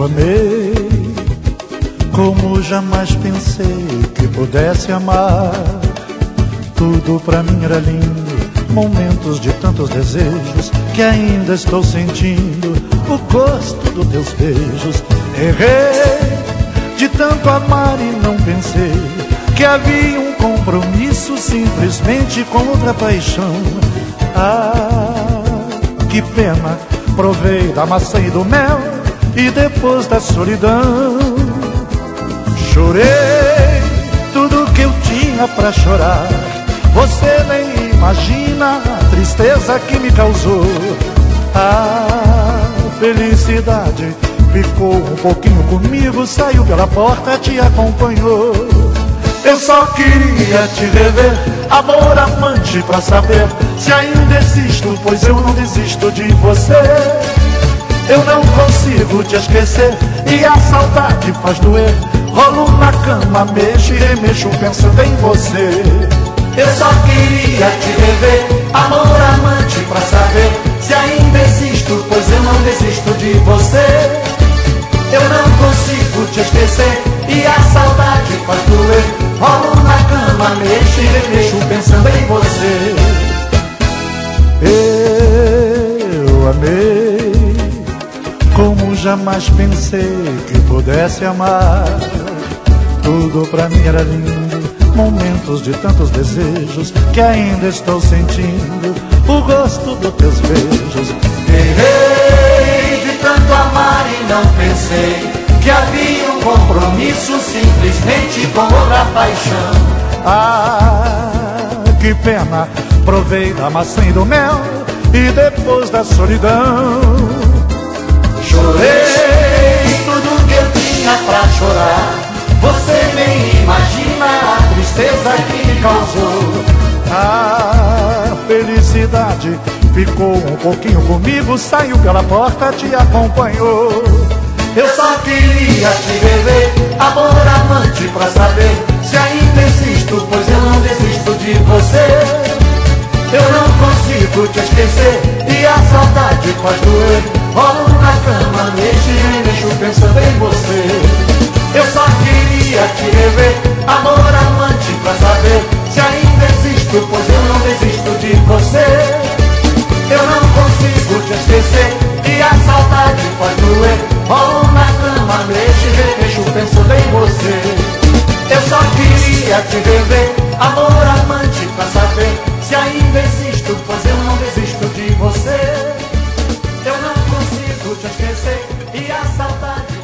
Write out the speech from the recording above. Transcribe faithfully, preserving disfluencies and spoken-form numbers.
amei como jamais pensei que pudesse amar. Tudo pra mim era lindo, momentos de tantos desejos que ainda estou sentindo o gosto dos teus beijos. Errei de tanto amar e não pensei que havia um compromisso simplesmente com outra paixão. Ah, que pena, provei da maçã e do mel e depois da solidão chorei tudo que eu tinha pra chorar. Você nem imagina a tristeza que me causou. A felicidade ficou um pouquinho comigo, saiu pela porta, te acompanhou. Eu só queria te rever, amor amante, pra saber se ainda existo, pois eu não desisto de você. Eu não consigo te esquecer e a saudade faz doer. Rolo na cama, mexo e remexo pensando em você. Eu só queria te rever, amor amante, pra saber se ainda existo, pois eu não desisto de você. Eu não consigo te esquecer e a saudade faz doer. Rolo na cama, mexo e remexo pensando em você. Eu amei como jamais pensei que pudesse amar. Tudo pra mim era lindo, momentos de tantos desejos que ainda estou sentindo o gosto dos teus beijos. Errei de tanto amar e não pensei que havia um compromisso simplesmente com outra paixão. Ah, que pena, provei da maçã e do mel e depois da solidão chorei tudo que eu tinha pra chorar. Você nem imagina a tristeza que me causou. A felicidade ficou um pouquinho comigo, saiu pela porta, te acompanhou. Eu só queria te rever, amor amante, pra saber se ainda existo, pois eu não desisto de você. Eu não consigo te esquecer e a saudade faz doer. Rolo na cama, mexo e remexo pensando em você. Eu só queria te rever, amor amante, pra saber se ainda existo, pois eu não desisto de você. Eu não consigo te esquecer e a saudade faz doer. Rolo na cama, mexo e remexo pensando em você. Eu só queria te rever, amor amante, pra saber se ainda existo, pois eu não desisto de você. Eu não consigo te esquecer e a saudade